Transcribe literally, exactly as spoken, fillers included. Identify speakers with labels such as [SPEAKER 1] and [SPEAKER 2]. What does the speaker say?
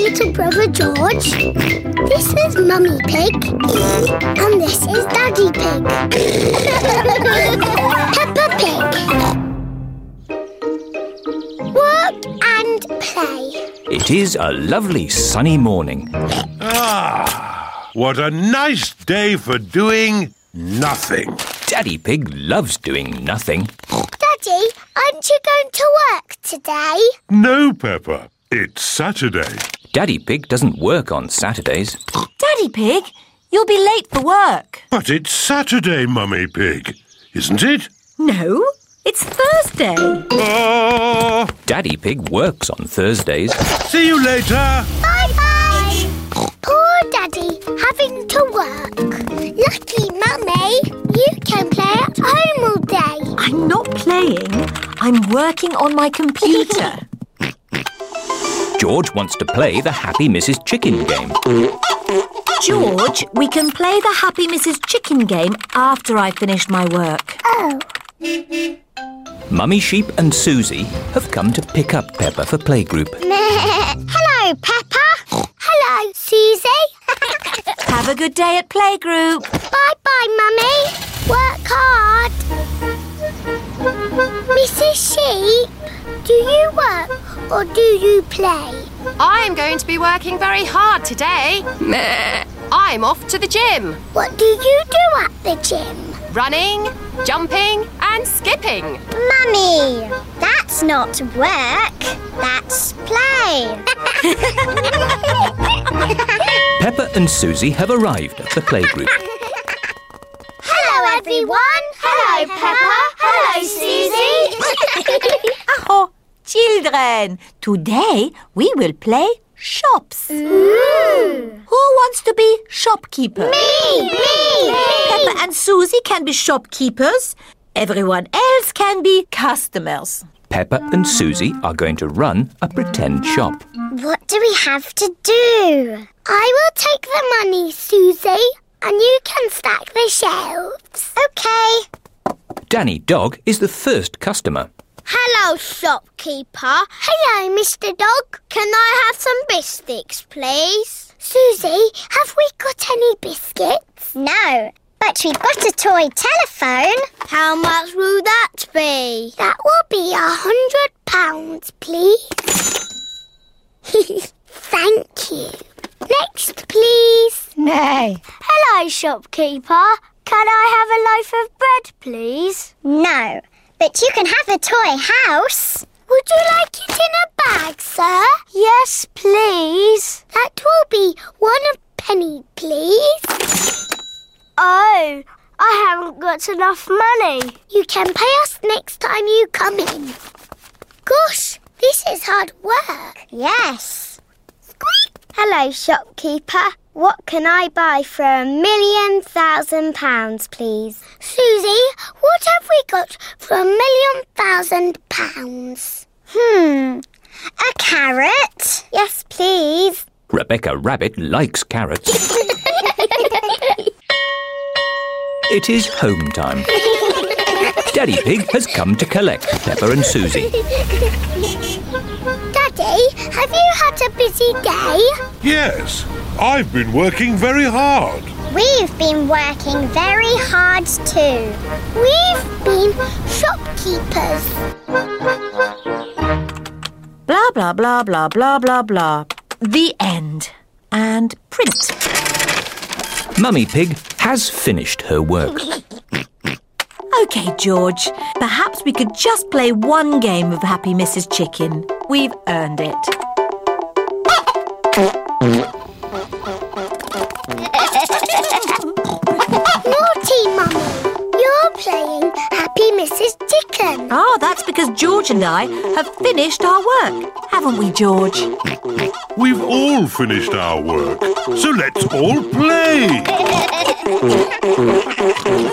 [SPEAKER 1] little brother George. This is Mummy Pig. And this is Daddy Pig. Peppa Pig. Work and play.
[SPEAKER 2] It is a lovely sunny morning.
[SPEAKER 3] Ah, what a nice day for doing nothing.
[SPEAKER 2] Daddy Pig loves doing nothing.
[SPEAKER 1] Daddy, aren't you going to work today?
[SPEAKER 3] No, Peppa. It's Saturday.
[SPEAKER 2] Daddy Pig doesn't work on Saturdays.
[SPEAKER 4] Daddy Pig, you'll be late for work.
[SPEAKER 3] But it's Saturday, Mummy Pig, isn't it?
[SPEAKER 4] No, it's Thursday.
[SPEAKER 3] Oh!
[SPEAKER 2] Daddy Pig works on Thursdays.
[SPEAKER 3] See you later.
[SPEAKER 1] Bye-bye. Poor Daddy having to work. Lucky Mummy, you can play at home all day.
[SPEAKER 4] I'm not playing. I'm working on my computer.
[SPEAKER 2] George wants to play the Happy Missus Chicken game.
[SPEAKER 4] George, we can play the Happy Missus Chicken game after I've finished my work.
[SPEAKER 1] Oh.
[SPEAKER 2] Mummy Sheep and Susie have come to pick up Peppa for playgroup.
[SPEAKER 1] Hello, Peppa. Hello, Susie.
[SPEAKER 4] Have a good day at playgroup.
[SPEAKER 1] Bye-bye, Mummy. Work hard. Missus Sheep, do you work or do you play?
[SPEAKER 5] I'm going to be working very hard today. I'm off to the gym.
[SPEAKER 1] What do you do at the gym?
[SPEAKER 5] Running, jumping and skipping.
[SPEAKER 1] Mummy, that's not work. That's play.
[SPEAKER 2] Peppa and Susie have arrived at the playgroup.
[SPEAKER 1] Hello, everyone. Hello, Peppa. Hello, Susie.
[SPEAKER 4] Oh, children, today we will play shops.
[SPEAKER 1] Ooh.
[SPEAKER 4] Who wants to be shopkeeper?
[SPEAKER 1] Me, me,
[SPEAKER 4] Peppa and Susie can be shopkeepers. Everyone else can be customers.
[SPEAKER 2] Peppa and Susie are going to run a pretend shop.
[SPEAKER 1] What do we have to do? I will take the money, Susie, and you can stack the shelves. OK.
[SPEAKER 2] Danny Dog is the first customer.
[SPEAKER 1] Hello, shopkeeper. Hello, Mister Dog. Can I have some biscuits, please? Susie, have we got any biscuits? No, but we've got a toy telephone. How much will that be? That will be a hundred pounds, please. Thank you. Next, please.
[SPEAKER 4] No.
[SPEAKER 1] Hello, shopkeeper. Can I have a loaf of bread, please? No, but you can have a toy house. Would you like it in a bag, sir? Yes, please. That will be one penny, please. Oh, I haven't got enough money. You can pay us next time you come in. Gosh, this is hard work. Yes. Squeak. Hello, shopkeeper. What can I buy for a million thousand pounds, please? Susie, what have we got for a million thousand pounds? Hmm, a carrot? Yes, please.
[SPEAKER 2] Rebecca Rabbit likes carrots. It is home time. Daddy Pig has come to collect Peppa and Susie.
[SPEAKER 1] Daddy, have you had a busy day?
[SPEAKER 3] Yes, I've been working very hard.
[SPEAKER 1] We've been working very hard too. We've been shopkeepers.
[SPEAKER 4] Blah, blah, blah, blah, blah, blah, blah. The end. And print.
[SPEAKER 2] Mummy Pig has finished her work.
[SPEAKER 4] OK, George. Perhaps we could just play one game of Happy Missus Chicken. We've earned it.
[SPEAKER 1] Naughty, Mummy. You're playing Happy Missus Chicken.
[SPEAKER 4] Ah, that's because George and I have finished our work. Haven't we, George?
[SPEAKER 3] We've all finished our work, so let's all play.